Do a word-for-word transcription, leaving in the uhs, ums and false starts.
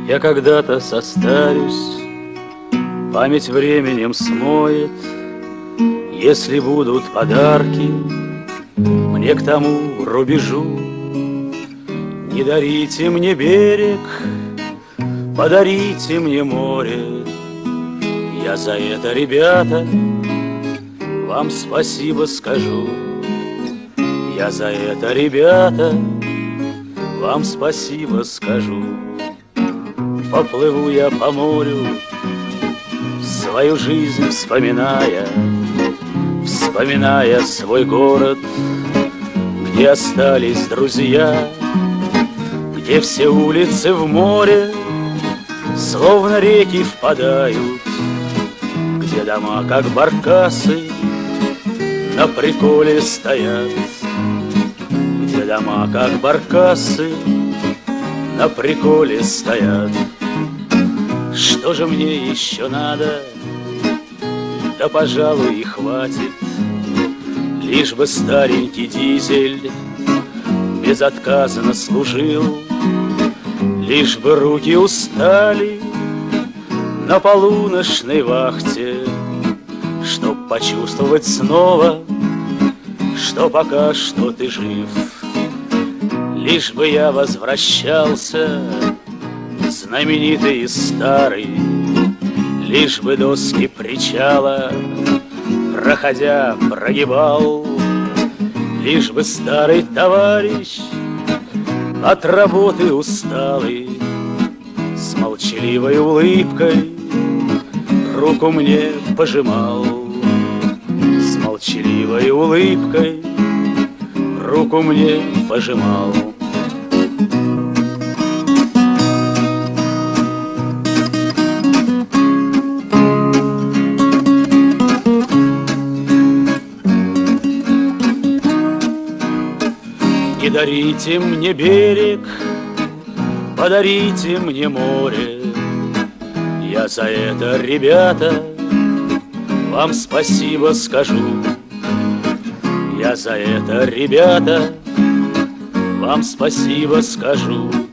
Я когда-то состарюсь, память временем смоет. Если будут подарки мне к тому рубежу, не дарите мне берег, подарите мне море. Я за это, ребята, вам спасибо скажу. Я за это, ребята, вам спасибо скажу. Поплыву я по морю, свою жизнь вспоминая, вспоминая свой город, где остались друзья, где все улицы в море словно реки впадают, где дома, как баркасы, на приколе стоят, где дома, как баркасы, на приколе стоят. Что же мне еще надо? Да, пожалуй, и хватит, лишь бы старенький дизель безотказно служил, лишь бы руки устали на полуночной вахте, чтоб почувствовать снова, что пока что ты жив. Лишь бы я возвращался, знаменитый и старый, лишь бы доски причала, проходя, прогибал, лишь бы старый товарищ от работы усталый с молчаливой улыбкой руку мне пожимал, с молчаливой улыбкой руку мне пожимал. Не дарите мне берег, подарите мне море. Я за это, ребята, вам спасибо скажу. Я за это, ребята, вам спасибо скажу.